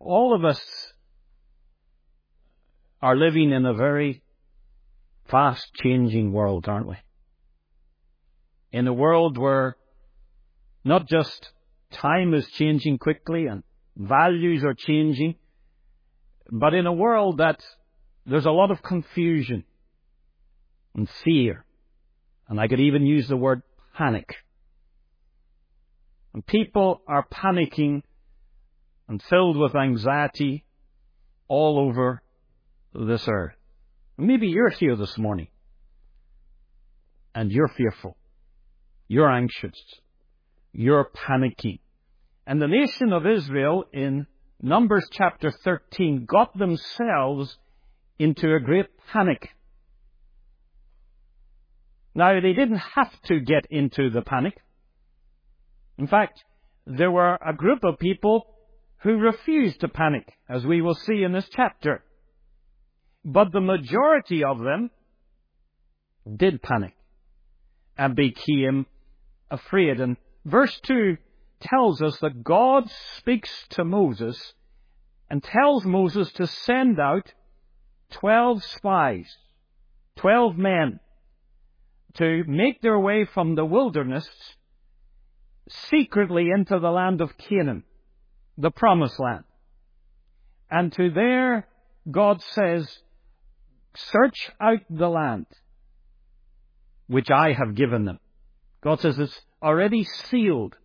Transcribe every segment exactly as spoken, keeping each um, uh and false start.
all of us are living in a very fast-changing world, aren't we? In a world where not just time is changing quickly and values are changing, but in a world that there's a lot of confusion and fear, and I could even use the word panic. And people are panicking and filled with anxiety all over this earth. Maybe you're here this morning and you're fearful, you're anxious, you're panicking. And the nation of Israel in Numbers chapter thirteen got themselves into a great panic. Now, they didn't have to get into the panic. In fact, there were a group of people who refused to panic, as we will see in this chapter. But the majority of them did panic and became afraid. And verse two tells us that God speaks to Moses and tells Moses to send out twelve spies, twelve men, to make their way from the wilderness secretly into the land of Canaan, the promised land. And to there, God says, search out the land which I have given them. God says it's already sealed.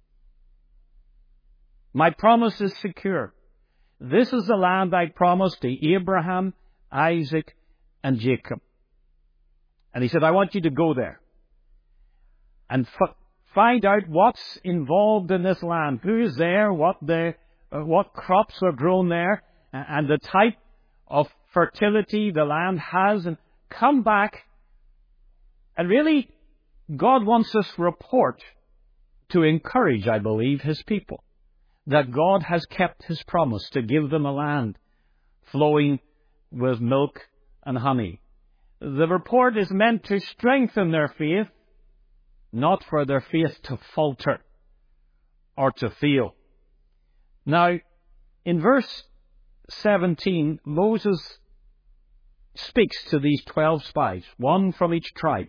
My promise is secure. This is the land I promised to Abraham, Isaac, and Jacob. And he said, I want you to go there and f- find out what's involved in this land. Who is there, what the, uh, what crops are grown there, and the type of fertility the land has, and come back. And really, God wants this report to encourage, I believe, His people, that God has kept His promise to give them a land flowing with milk and honey. The report is meant to strengthen their faith, not for their faith to falter or to fail. Now, in verse seventeen, Moses speaks to these twelve spies, one from each tribe.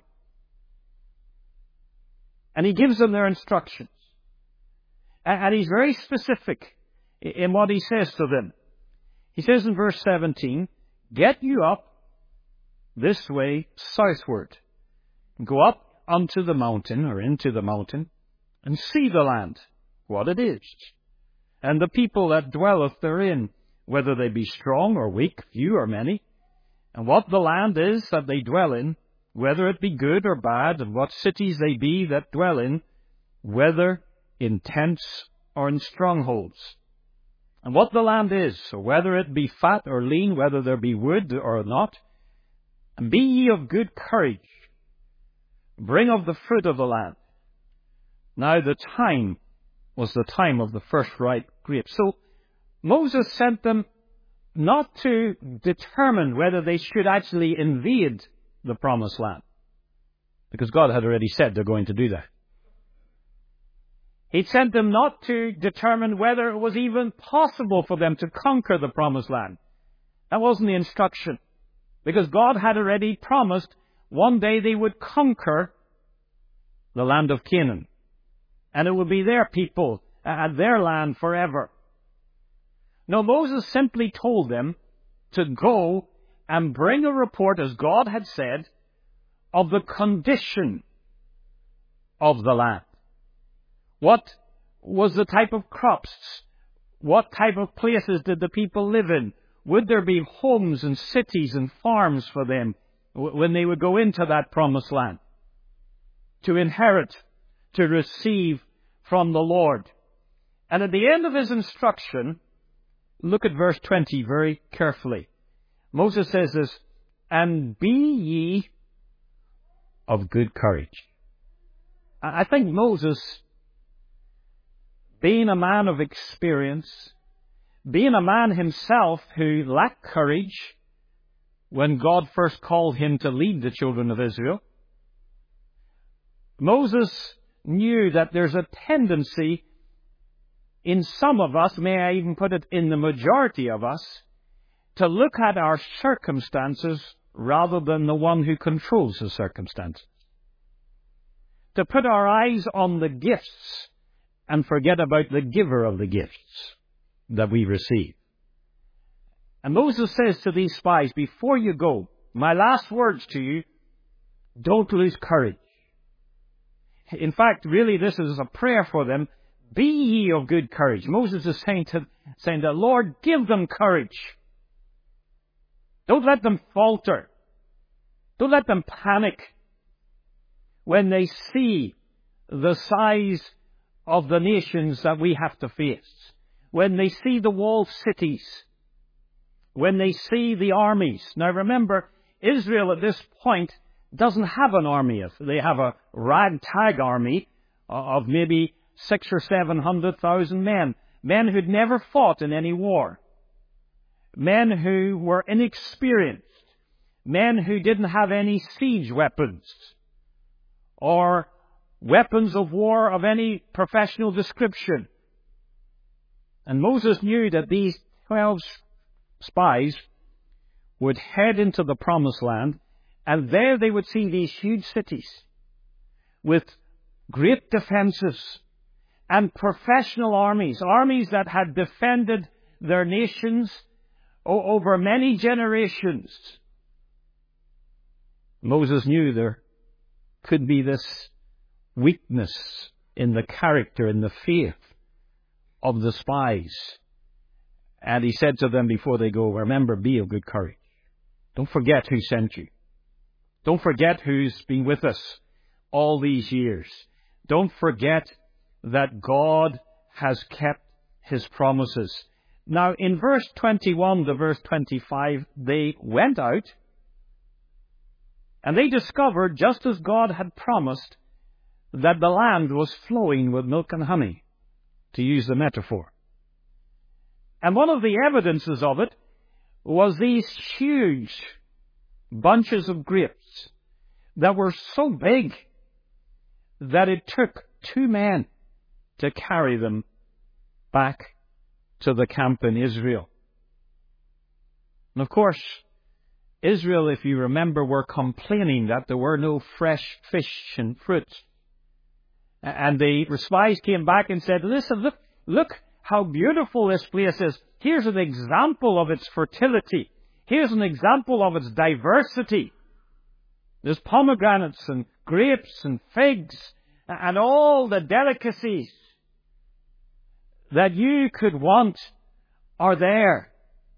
And he gives them their instructions. And he's very specific in what he says to them. He says in verse seventeen, get you up this way southward. Go up unto the mountain, or into the mountain, and see the land, what it is, and the people that dwelleth therein, whether they be strong or weak, few or many, and what the land is that they dwell in, whether it be good or bad, and what cities they be that dwell in, whether in tents or in strongholds. And what the land is, or whether it be fat or lean, whether there be wood or not. And be ye of good courage. Bring of the fruit of the land. Now the time was the time of the first ripe grapes. So Moses sent them not to determine whether they should actually invade the promised land, because God had already said they're going to do that. He sent them not to determine whether it was even possible for them to conquer the promised land. That wasn't the instruction, because God had already promised one day they would conquer the land of Canaan, and it would be their people and their land forever. No, Moses simply told them to go and bring a report, as God had said, of the condition of the land. What was the type of crops? What type of places did the people live in? Would there be homes and cities and farms for them when they would go into that promised land? To inherit, to receive from the Lord. And at the end of his instruction, look at verse twenty very carefully. Moses says this, and be ye of good courage. I think Moses, being a man of experience, being a man himself who lacked courage when God first called him to lead the children of Israel, Moses knew that there's a tendency in some of us, may I even put it in the majority of us, to look at our circumstances rather than the one who controls the circumstances. To put our eyes on the gifts and forget about the giver of the gifts that we receive. And Moses says to these spies, before you go, my last words to you, don't lose courage. In fact, really this is a prayer for them. Be ye of good courage. Moses is saying to, saying that, Lord, give them courage. Don't let them falter. Don't let them panic when they see the size of the nations that we have to face. When they see the walled cities. When they see the armies. Now remember, Israel at this point doesn't have an army. They have a ragtag army of maybe six or seven hundred thousand men. Men who'd never fought in any war. Men who were inexperienced. Men who didn't have any siege weapons. Or weapons of war of any professional description. And Moses knew that these twelve spies would head into the promised land, and there they would see these huge cities with great defenses and professional armies, armies that had defended their nations over many generations. Moses knew there could be this weakness in the character, in the faith of the spies. And he said to them before they go, remember, be of good courage. Don't forget who sent you. Don't forget who's been with us all these years. Don't forget that God has kept his promises. Now, in verse twenty-one to verse twenty-five, they went out and they discovered, just as God had promised, that the land was flowing with milk and honey, to use the metaphor. And one of the evidences of it was these huge bunches of grapes that were so big that it took two men to carry them back to the camp in Israel. And of course, Israel, if you remember, were complaining that there were no fresh fish and fruit. And the spies came back and said, listen, look, look how beautiful this place is. Here's an example of its fertility. Here's an example of its diversity. There's pomegranates and grapes and figs and all the delicacies that you could want are there.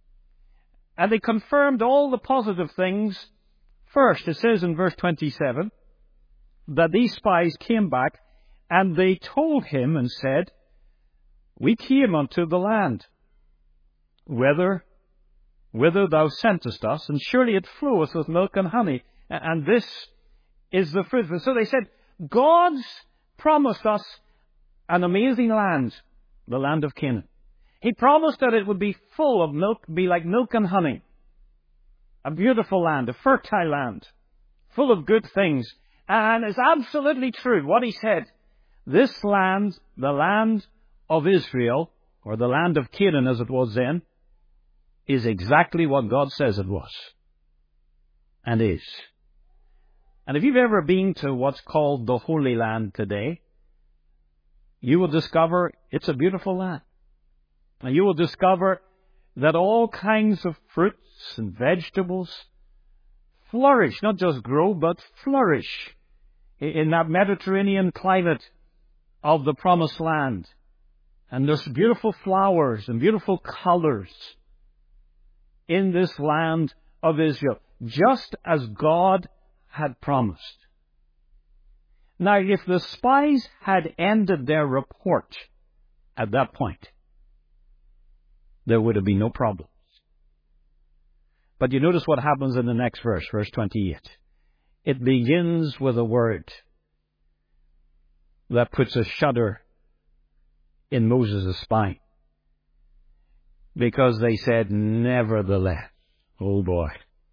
And they confirmed all the positive things. First, it says in verse twenty-seven, that these spies came back and they told him and said, we came unto the land, whither, whither thou sentest us, and surely it floweth with milk and honey, and this is the fruit. So they said, God's promised us an amazing land, the land of Canaan. He promised that it would be full of milk, be like milk and honey. A beautiful land, a fertile land, full of good things. And it's absolutely true what he said. This land, the land of Israel, or the land of Canaan as it was then, is exactly what God says it was. And is. And if you've ever been to what's called the Holy Land today, you will discover it's a beautiful land. And you will discover that all kinds of fruits and vegetables flourish, not just grow, but flourish in that Mediterranean climate of the Promised Land. And there's beautiful flowers and beautiful colors in this land of Israel, just as God had promised. Now, if the spies had ended their report at that point, there would have been no problems. But you notice what happens in the next verse, verse twenty-eight. It begins with a word that puts a shudder in Moses' spine. Because they said, nevertheless. Oh boy.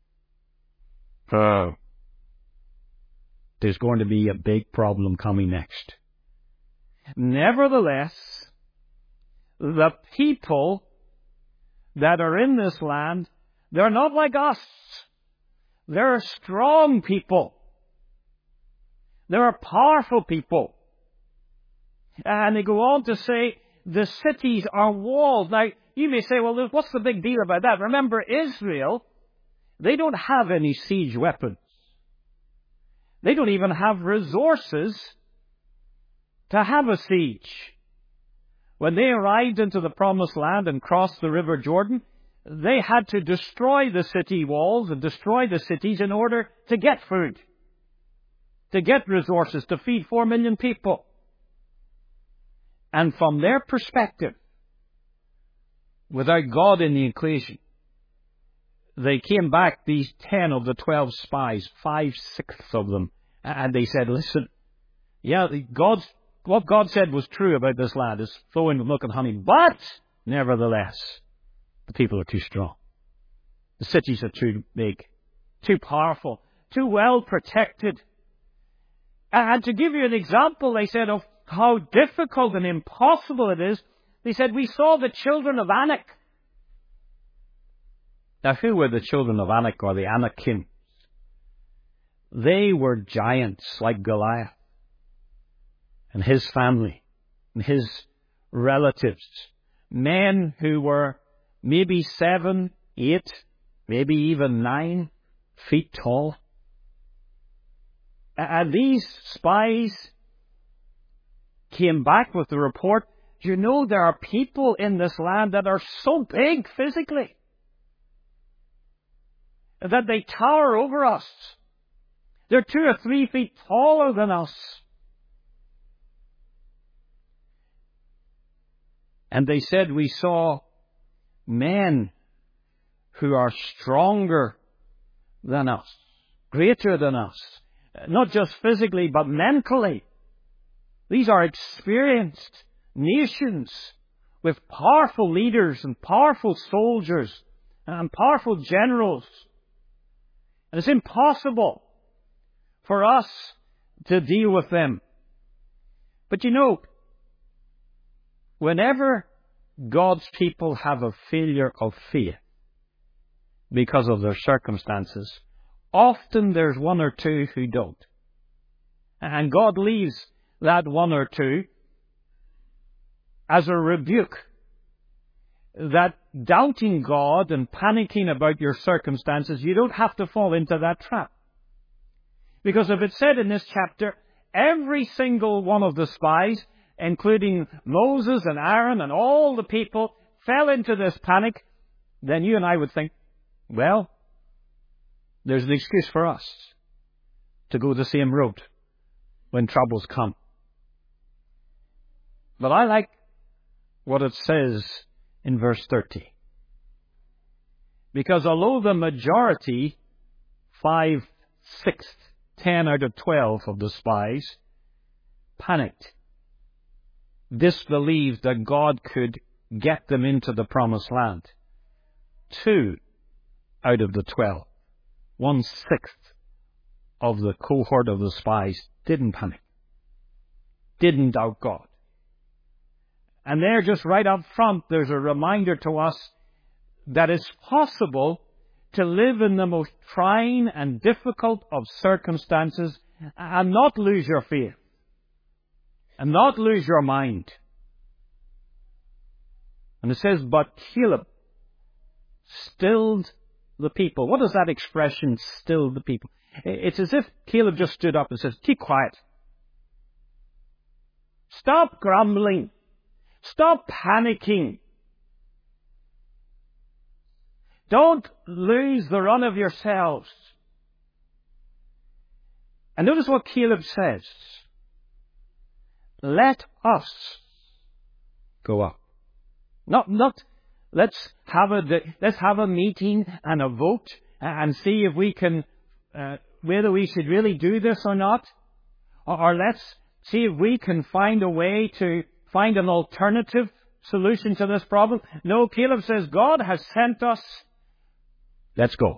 Oh. There's going to be a big problem coming next. Nevertheless, the people that are in this land, they're not like us. They're strong people. They're powerful people. And they go on to say, the cities are walled. Now, you may say, well, what's the big deal about that? Remember, Israel, they don't have any siege weapons. They don't even have resources to have a siege. When they arrived into the Promised Land and crossed the River Jordan, they had to destroy the city walls and destroy the cities in order to get food, to get resources, to feed four million people. And from their perspective, without God in the equation, they came back, these ten of the twelve spies, five-sixths of them, and they said, listen, yeah, God's, what God said was true about this land, is flowing with milk and honey, but nevertheless, the people are too strong. The cities are too big, too powerful, too well protected. And to give you an example, they said, of how difficult and impossible it is, they said, we saw the children of Anak. Now, who were the children of Anak, or the Anakim? They were giants like Goliath and his family and his relatives. Men who were maybe seven, eight, maybe even nine feet tall. And these spies came back with the report, you know, there are people in this land that are so big physically that they tower over us. They're two or three feet taller than us. And they said, we saw men who are stronger than us, greater than us, not just physically, but mentally. These are experienced nations with powerful leaders and powerful soldiers and powerful generals. And it's impossible for us to deal with them. But you know, whenever God's people have a failure of faith because of their circumstances, often there's one or two who don't. And God leaves that one or two as a rebuke, that doubting God and panicking about your circumstances, you don't have to fall into that trap. Because if it's said in this chapter, every single one of the spies, including Moses and Aaron and all the people, fell into this panic, then you and I would think, well, there's an excuse for us to go the same road when troubles come. But I like what it says in verse thirty. Because although the majority, five-sixths, ten out of twelve of the spies, panicked, disbelieved that God could get them into the Promised Land, two out of the twelve, one-sixth of the cohort of the spies, didn't panic, didn't doubt God. And there, just right up front, there's a reminder to us that it's possible to live in the most trying and difficult of circumstances and not lose your faith, and not lose your mind. And it says, but Caleb stilled the people. What does that expression, still the people? It's as if Caleb just stood up and says, keep quiet. Stop grumbling. Stop panicking. Don't lose the run of yourselves. And notice what Caleb says. Let us go up. Not, not, let's have a, let's have a meeting and a vote and see if we can, uh, whether we should really do this or not. Or, or let's see if we can find a way to find an alternative solution to this problem. No, Caleb says, God has sent us. Let's go.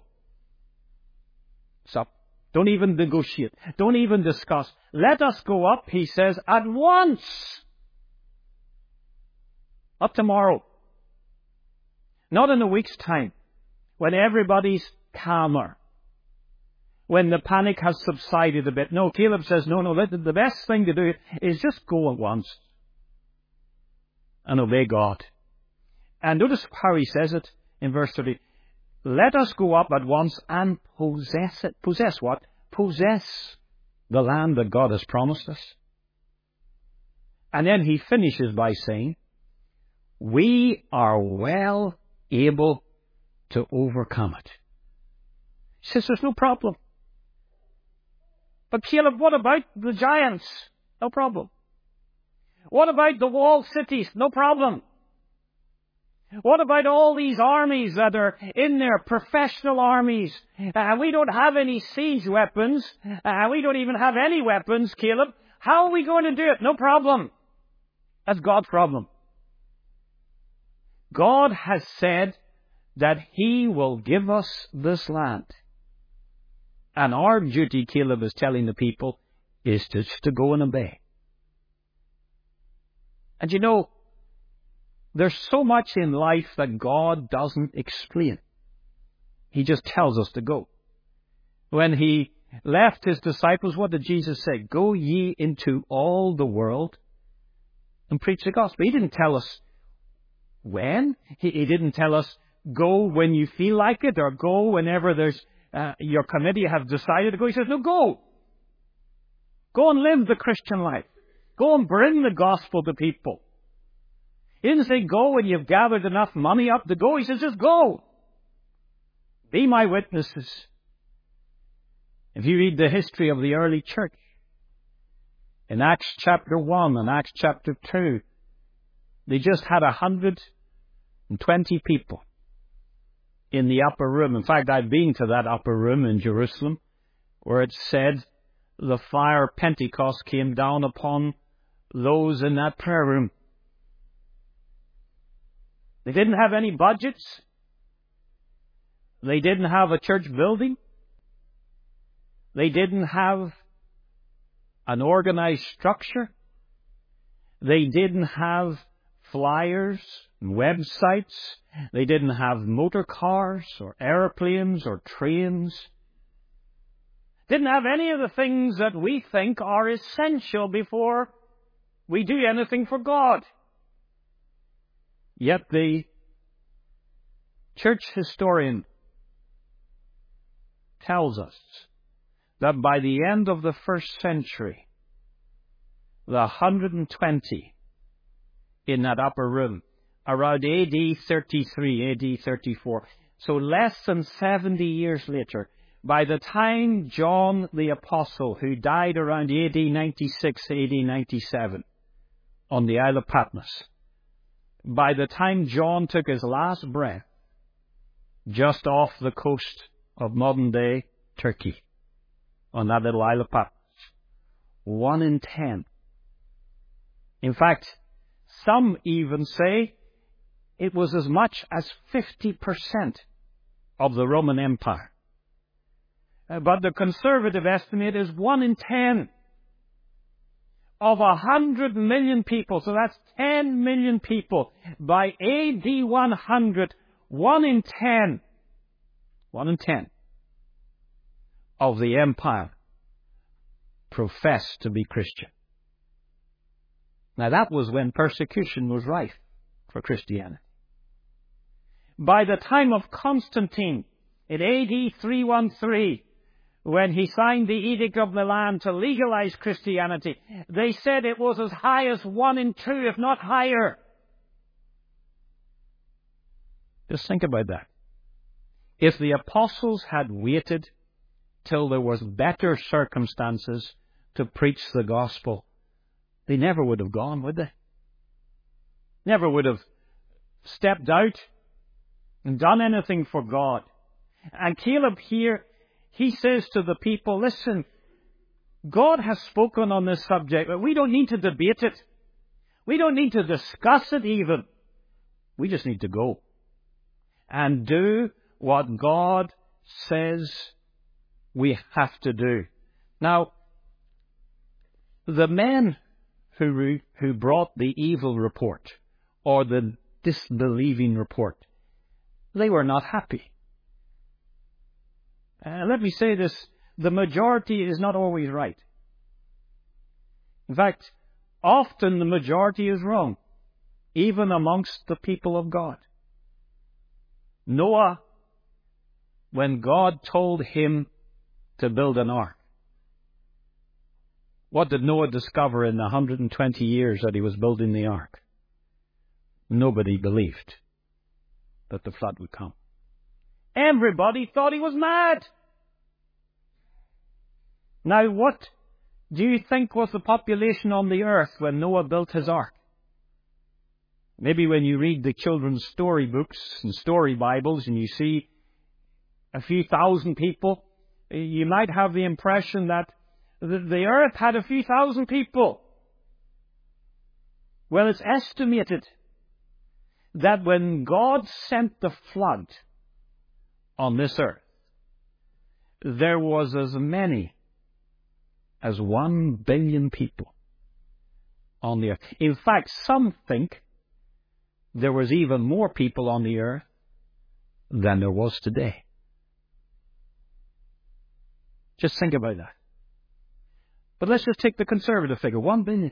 Stop. Don't even negotiate. Don't even discuss. Let us go up, he says, at once. Not tomorrow. Not in a week's time, when everybody's calmer, when the panic has subsided a bit. No, Caleb says, no, no, the best thing to do is just go at once and obey God. And notice how he says it in verse thirty. Let us go up at once and possess it. Possess what? Possess the land that God has promised us. And then he finishes by saying, we are well able to overcome it. He says there's no problem. But Caleb, what about the giants? No problem. What about the walled cities? No problem. What about all these armies that are in there, professional armies? Uh, we don't have any siege weapons. Uh, we don't even have any weapons, Caleb. How are we going to do it? No problem. That's God's problem. God has said that he will give us this land. And our duty, Caleb is telling the people, is to, to go and obey. And you know, there's so much in life that God doesn't explain. He just tells us to go. When he left his disciples, what did Jesus say? Go ye into all the world and preach the gospel. He didn't tell us when. He, he didn't tell us go when you feel like it, or go whenever there's uh, your committee have decided to go. He says, no, go. Go and live the Christian life. Go and bring the gospel to people. He didn't say go when you've gathered enough money up to go. He says just go. Be my witnesses. If you read the history of the early church, in Acts chapter one and Acts chapter two, they just had one hundred twenty people in the upper room. In fact, I've been to that upper room in Jerusalem, where it said the fire of Pentecost came down upon those in that prayer room. They didn't have any budgets. They didn't have a church building. They didn't have an organized structure. They didn't have flyers and websites. They didn't have motor cars or airplanes or trains. Didn't have any of the things that we think are essential before we do anything for God. Yet the church historian tells us that by the end of the first century, the one hundred twenty in that upper room, around A D thirty-three, A D thirty-four, so less than seventy years later, by the time John the Apostle, who died around A D ninety-six, A D ninety-seven, on the Isle of Patmos, by the time John took his last breath, just off the coast of modern-day Turkey, on that little Isle of Patmos, one in ten. In fact, some even say it was as much as fifty percent of the Roman Empire. Uh, but the conservative estimate is one in ten of a hundred million people. So that's ten million people. By A D one hundred, one in ten, one in ten of the empire professed to be Christian. Now that was when persecution was rife for Christianity. By the time of Constantine, in A D three thirteen, when he signed the Edict of Milan to legalize Christianity, they said it was as high as one in two, if not higher. Just think about that. If the apostles had waited till there was better circumstances to preach the gospel, they never would have gone, would they? Never would have stepped out and done anything for God. And Caleb here, he says to the people, listen, God has spoken on this subject, but we don't need to debate it. We don't need to discuss it even. We just need to go and do what God says we have to do. Now, the men who, who brought the evil report or the disbelieving report. They were not happy. And let me say this, the majority is not always right. In fact, often the majority is wrong, even amongst the people of God. Noah, when God told him to build an ark, what did Noah discover in the one hundred twenty years that he was building the ark? Nobody believed that the flood would come. Everybody thought he was mad. Now, what do you think was the population on the earth when Noah built his ark? Maybe when you read the children's storybooks and story Bibles and you see a few thousand people, you might have the impression that the earth had a few thousand people. Well, it's estimated that when God sent the flood on this earth, there was as many as one billion people on the earth. In fact, some think there was even more people on the earth than there was today. Just think about that. But let's just take the conservative figure, one billion.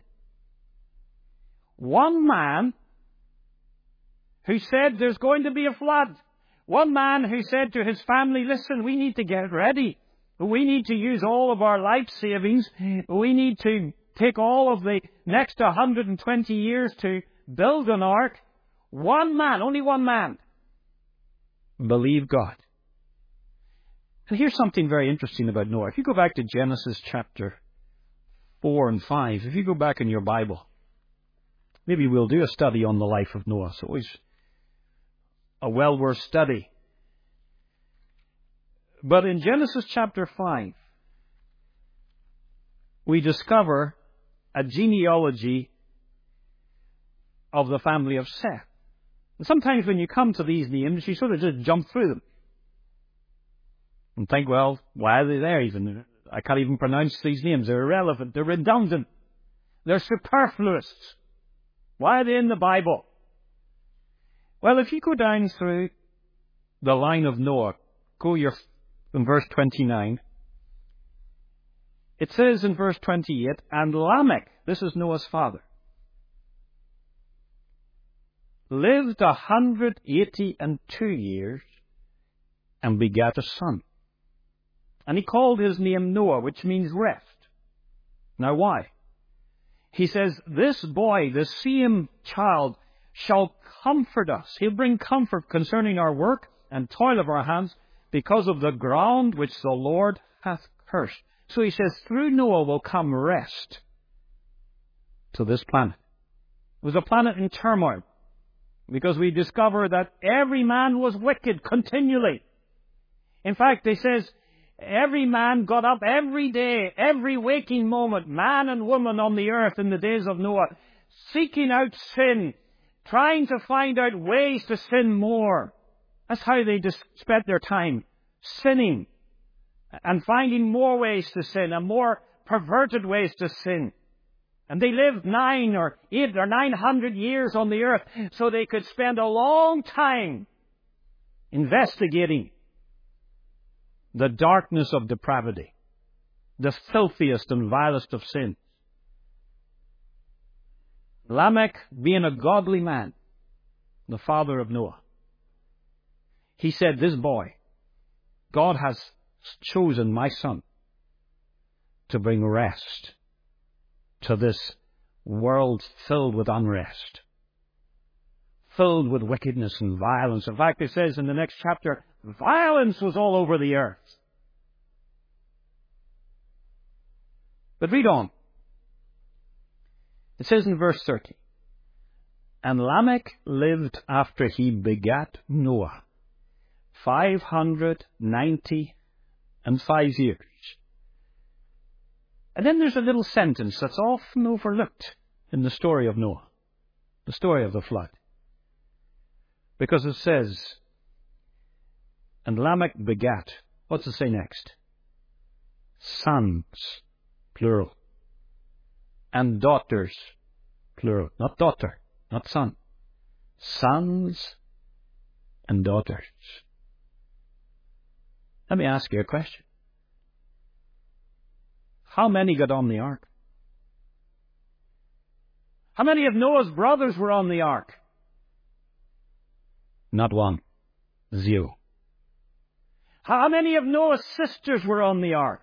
One man who said there's going to be a flood. One man who said to his family, listen, we need to get ready. We need to use all of our life savings. We need to take all of the next one hundred twenty years to build an ark. One man, only one man, believed God. And here's something very interesting about Noah. If you go back to Genesis chapter four and five, if you go back in your Bible, maybe we'll do a study on the life of Noah. It's always a well worth study. But in Genesis chapter five, we discover a genealogy of the family of Seth. And sometimes when you come to these names, you sort of just jump through them and think, well, why are they there even? I can't even pronounce these names. They're irrelevant. They're redundant. They're superfluous. Why are they in the Bible? Well, if you go down through the line of Noah, go your, in verse twenty-nine, it says in verse twenty-eight, and Lamech, this is Noah's father, lived a hundred eighty and two years and begat a son. And he called his name Noah, which means rest. Now why? He says, this boy, the same child, shall comfort us. He'll bring comfort concerning our work and toil of our hands because of the ground which the Lord hath cursed. So he says, through Noah will come rest to this planet. It was a planet in turmoil because we discover that every man was wicked continually. In fact, he says, every man got up every day, every waking moment, man and woman on the earth in the days of Noah, seeking out sin, trying to find out ways to sin more. That's how they just spent their time, sinning and finding more ways to sin and more perverted ways to sin. And they lived nine or eight or nine hundred years on the earth so they could spend a long time investigating the darkness of depravity, the filthiest and vilest of sins. Lamech, being a godly man, the father of Noah, he said, this boy, God has chosen my son to bring rest to this world filled with unrest, filled with wickedness and violence. In fact, it says in the next chapter, violence was all over the earth. But read on. It says in verse thirty, and Lamech lived after he begat Noah five hundred ninety and five years. And then there's a little sentence that's often overlooked in the story of Noah, the story of the flood. Because it says, and Lamech begat, what's it say next? Sons, plural. And daughters, plural. Not daughter, not son. sons and daughters. Let me ask you a question. How many got on the ark? How many of Noah's brothers were on the ark? Not one. Zero. How many of Noah's sisters were on the ark?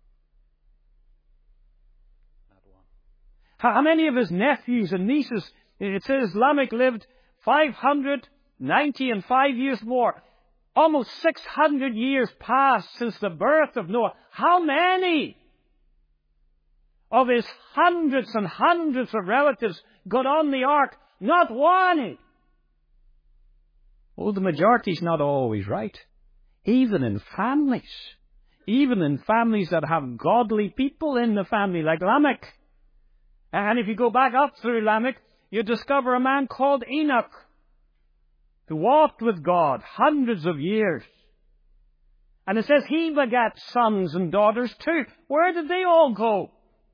Not one. How many of his nephews and nieces? It says Lamech lived five hundred ninety and five years more. Almost six hundred years passed since the birth of Noah. How many of his hundreds and hundreds of relatives got on the ark? Not one. Oh, the majority's not always right. Even in families. Even in families that have godly people in the family, like Lamech. And if you go back up through Lamech, you discover a man called Enoch, who walked with God hundreds of years. And it says he begat sons and daughters too. Where did they all go?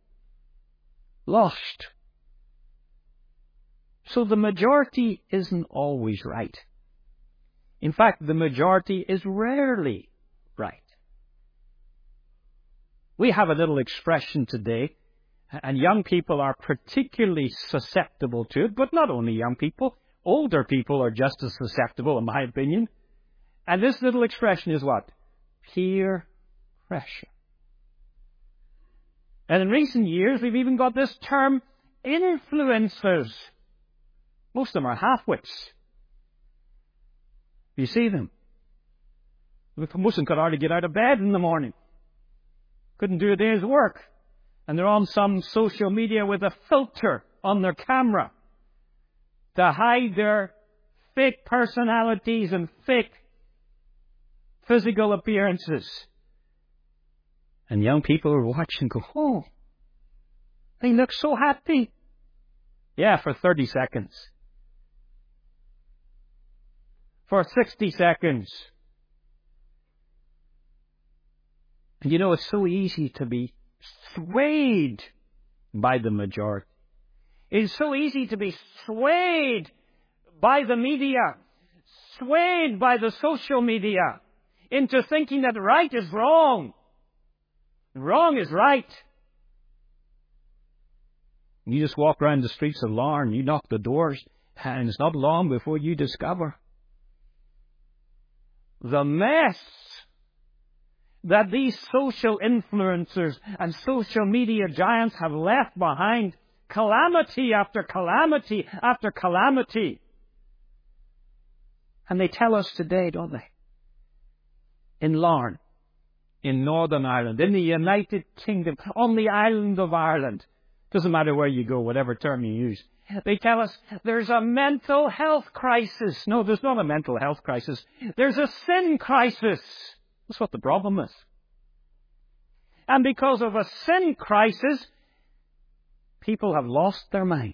Lost. So the majority isn't always right. In fact, the majority is rarely right. We have a little expression today, and young people are particularly susceptible to it, but not only young people, older people are just as susceptible, in my opinion. And this little expression is what? Peer pressure. And in recent years, we've even got this term, influencers. Most of them are half-wits. You see them. Most of them could hardly get out of bed in the morning. Couldn't do a day's work. And they're on some social media with a filter on their camera to hide their fake personalities and fake physical appearances. And young people are watching and go, oh, they look so happy. Yeah, for thirty seconds. For sixty seconds. And you know, it's so easy to be swayed by the majority. It's so easy to be swayed by the media, swayed by the social media, into thinking that right is wrong, wrong is right. You just walk around the streets of Larne, you knock the doors, and it's not long before you discover the mess that these social influencers and social media giants have left behind. Calamity after calamity after calamity. And they tell us today, don't they? In Larne, in Northern Ireland, in the United Kingdom, on the island of Ireland, doesn't matter where you go, whatever term you use, they tell us there's a mental health crisis. No, there's not a mental health crisis. There's a sin crisis. That's what the problem is. And because of a sin crisis, people have lost their minds,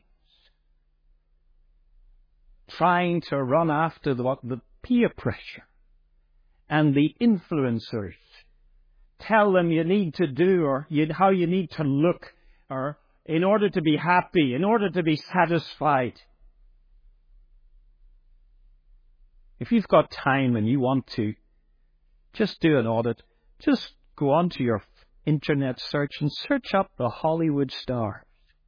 trying to run after the, what, the peer pressure and the influencers tell them you need to do, or you, how you need to look, or in order to be happy, in order to be satisfied. If you've got time and you want to, just do an audit. Just go onto your internet search and search up the Hollywood stars.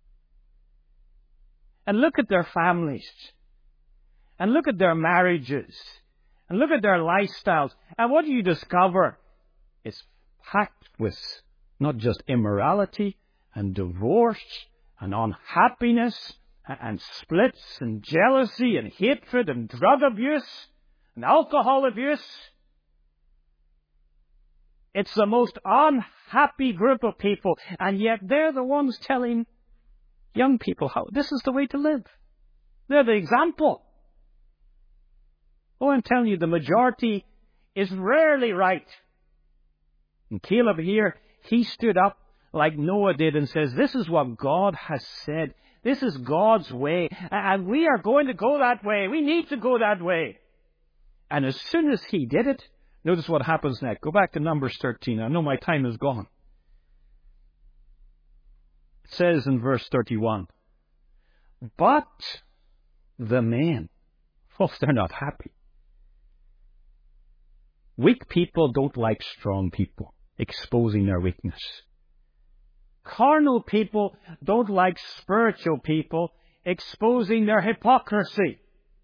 And look at their families. And look at their marriages. And look at their lifestyles. And what do you discover? It's packed with not just immorality and divorce and unhappiness and splits and jealousy and hatred and drug abuse and alcohol abuse. It's the most unhappy group of people, and yet they're the ones telling young people how this is the way to live. They're the example. Oh, I'm telling you, the majority is rarely right. And Caleb here, he stood up like Noah did and says, this is what God has said. This is God's way. And we are going to go that way. We need to go that way. And as soon as he did it, notice what happens next. Go back to Numbers thirteen. I know my time is gone. It says in verse thirty-one, but the men Well, they're not happy. Weak people don't like strong people exposing their weakness. Carnal people don't like spiritual people exposing their hypocrisy.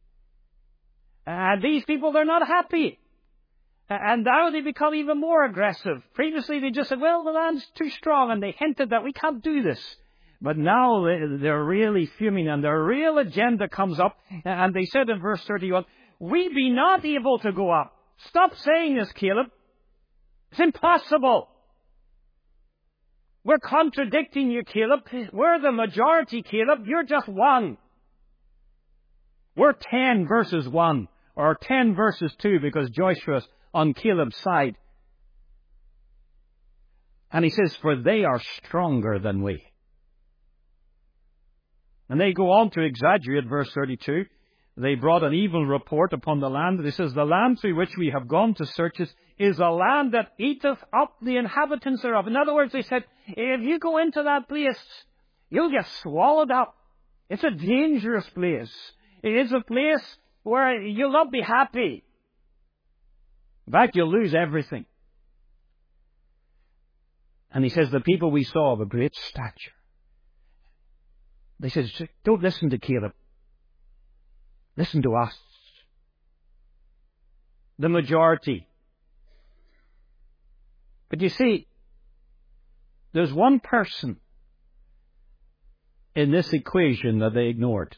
And these people, they're not happy. And now they become even more aggressive. Previously they just said, well, the land's too strong, and they hinted that we can't do this. But now they're really fuming, and their real agenda comes up, and they said in verse thirty-one, we be not able to go up. Stop saying this, Caleb. It's impossible. We're contradicting you, Caleb. We're the majority, Caleb. You're just one. We're ten versus one, or ten versus two, because Joshua's on Caleb's side. And he says, for they are stronger than we. And they go on to exaggerate verse thirty-two. They brought an evil report upon the land. It says, the land through which we have gone to search it is a land that eateth up the inhabitants thereof. In other words, they said, if you go into that place, you'll get swallowed up. It's a dangerous place. It is a place where you'll not be happy. In fact, you'll lose everything. And he says, the people we saw of a great stature. They said, don't listen to Caleb. Listen to us. The majority. But you see, there's one person in this equation that they ignored.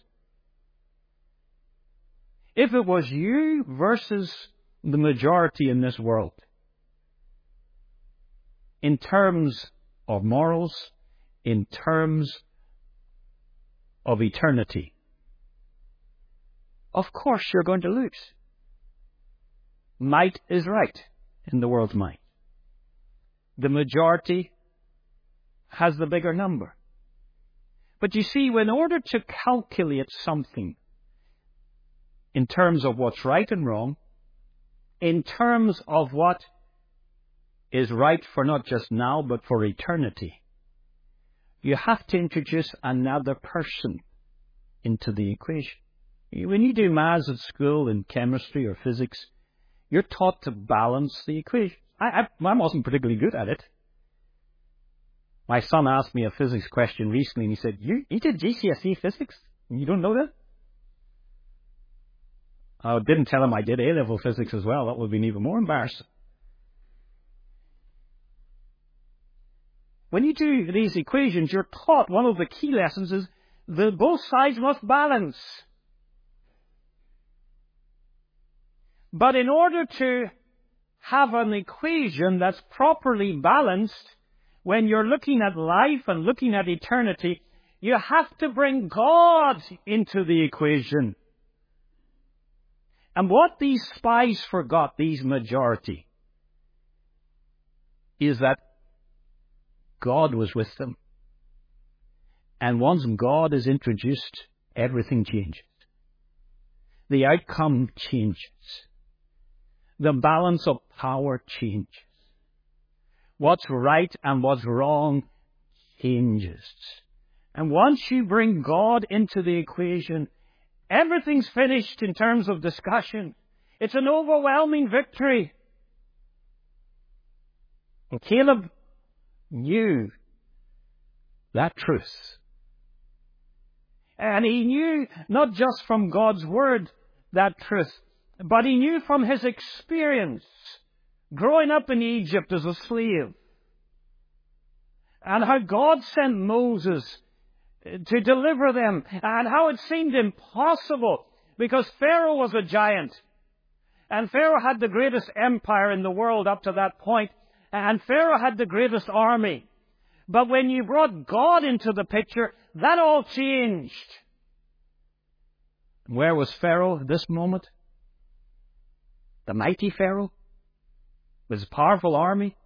If it was you versus the majority in this world, in terms of morals, in terms of eternity, of course you're going to lose. Might is right in the world's mind. The majority has the bigger number. But you see, in order to calculate something in terms of what's right and wrong, in terms of what is right for not just now, but for eternity, you have to introduce another person into the equation. When you do maths at school in chemistry or physics, you're taught to balance the equation. I, I, I wasn't particularly good at it. My son asked me a physics question recently, and he said, you, you did G C S E physics? And you don't know that? I didn't tell him I did A-level physics as well. That would have been even more embarrassing. When you do these equations, you're taught one of the key lessons is that both sides must balance. But in order to have an equation that's properly balanced, when you're looking at life and looking at eternity, you have to bring God into the equation. And what these spies forgot, these majority, is that God was with them. And once God is introduced, everything changes. The outcome changes. The balance of power changes. What's right and what's wrong changes. And once you bring God into the equation, everything's finished in terms of discussion. It's an overwhelming victory. And Caleb knew that truth. And he knew not just from God's word that truth, but he knew from his experience growing up in Egypt as a slave, and how God sent Moses to deliver them, and how it seemed impossible because Pharaoh was a giant, and Pharaoh had the greatest empire in the world up to that point, and Pharaoh had the greatest army. But when you brought God into the picture, that all changed. Where was Pharaoh at this moment? The mighty Pharaoh with his powerful army.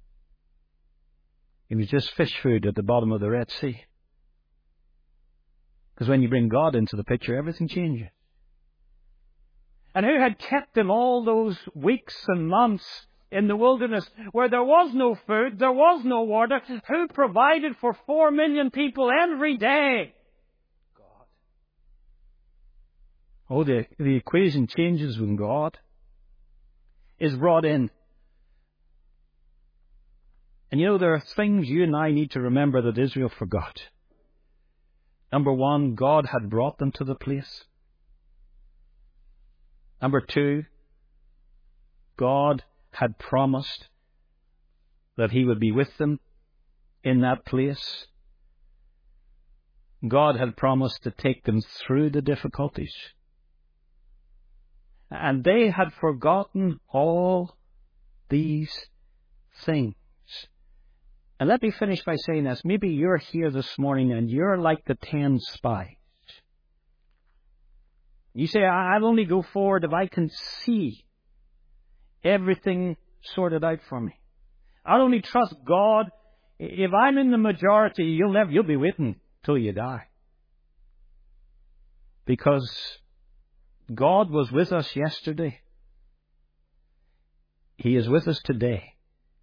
He was just fish food at the bottom of the Red Sea. Because when you bring God into the picture, everything changes. And who had kept him all those weeks and months in the wilderness where there was no food, there was no water? Who provided for four million people every day? God. Oh, the, the equation changes when God is brought in. And you know, there are things you and I need to remember that Israel forgot. Number one, God had brought them to the place. Number two, God had promised that He would be with them in that place. God had promised to take them through the difficulties. And they had forgotten all these things. And let me finish by saying this. Maybe you're here this morning and you're like the ten spies. You say, I'll only go forward if I can see everything sorted out for me. I'll only trust God. If I'm in the majority, you'll never, you'll be waiting till you die. Because God was with us yesterday. He is with us today.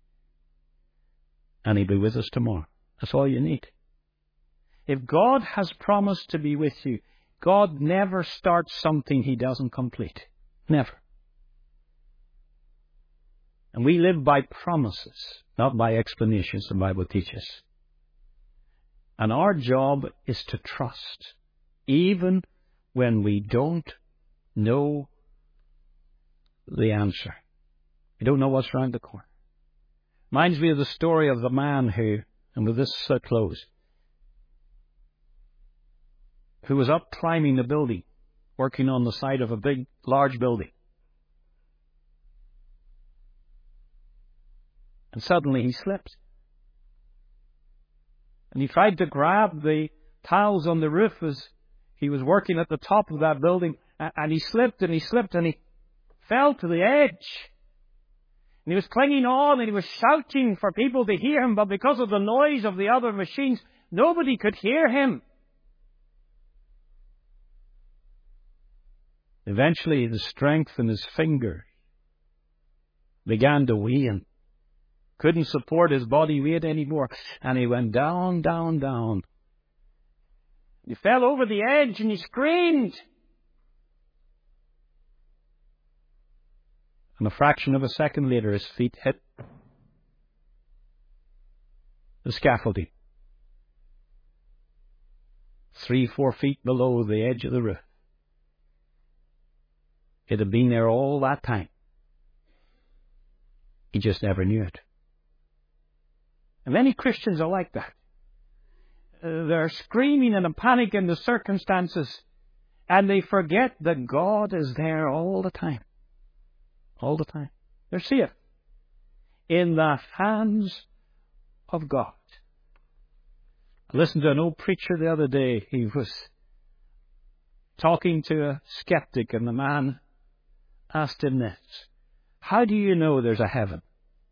And He'll be with us tomorrow. That's all you need. If God has promised to be with you, God never starts something He doesn't complete. Never. And we live by promises, not by explanations, the Bible teaches. And our job is to trust, even when we don't know the answer. We don't know what's around the corner. Reminds me of the story of the man who, and with this uh, close, who was up climbing the building, working on the side of a big, large building. And suddenly he slipped. And he tried to grab the tiles on the roof as he was working at the top of that building. And he slipped and he slipped and he fell to the edge. And he was clinging on and he was shouting for people to hear him. But because of the noise of the other machines, nobody could hear him. Eventually, the strength in his fingers began to wane. Couldn't support his body weight anymore. And he went down, down, down. He fell over the edge and he screamed. And a fraction of a second later, his feet hit the scaffolding. Three, four feet below the edge of the roof. It had been there all that time. He just never knew it. And many Christians are like that. Uh, they're screaming in a panic in the circumstances, and they forget that God is there all the time. All the time. They're safe in the hands of God. I listened to an old preacher the other day. He was talking to a skeptic, and the man asked him this: how do you know there's a heaven?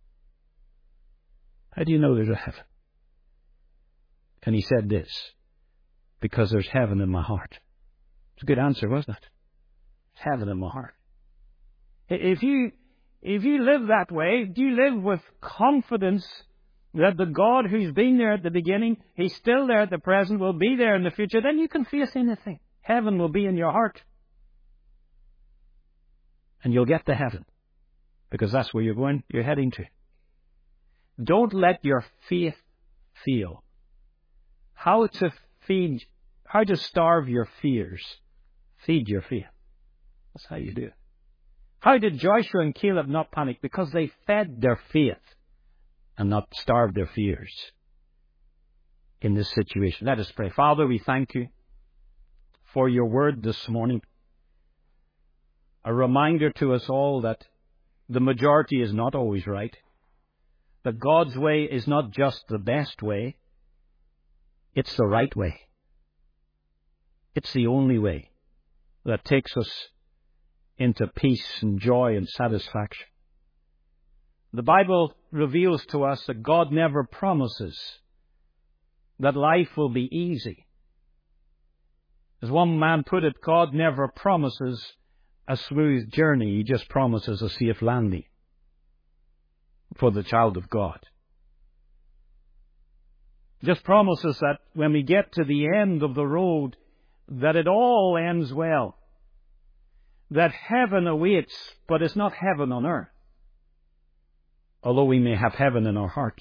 How do you know there's a heaven? And he said this: because there's heaven in my heart. It's a good answer, wasn't it? There's heaven in my heart. If you, if you live that way, do you live with confidence that the God who's been there at the beginning, He's still there at the present, will be there in the future, then you can face anything. Heaven will be in your heart. And you'll get to heaven. Because that's where you're going, you're heading to. Don't let your faith fail. How to feed, how to starve your fears. Feed your faith. That's how you do it. How did Joshua and Caleb not panic? Because they fed their faith and not starved their fears in this situation. Let us pray. Father, we thank You for Your word this morning. A reminder to us all that the majority is not always right. That God's way is not just the best way. It's the right way. It's the only way that takes us into peace and joy and satisfaction. The Bible reveals to us that God never promises that life will be easy. As one man put it, God never promises a smooth journey. He just promises a safe landing for the child of God. Just promises that when we get to the end of the road, that it all ends well. that heaven awaits, but it's not heaven on earth, although we may have heaven in our hearts.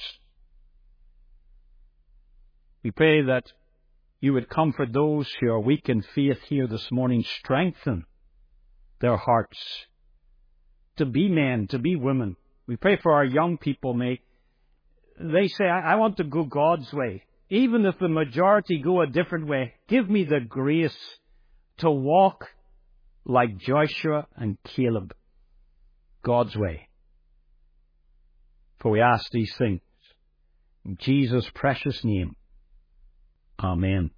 We pray that you would comfort those who are weak in faith here this morning, strengthen their hearts to be men, to be women. We pray for our young people. May they say, I, I want to go God's way. Even if the majority go a different way, give me the grace to walk like Joshua and Caleb, God's way. For we ask these things in Jesus' precious name. Amen.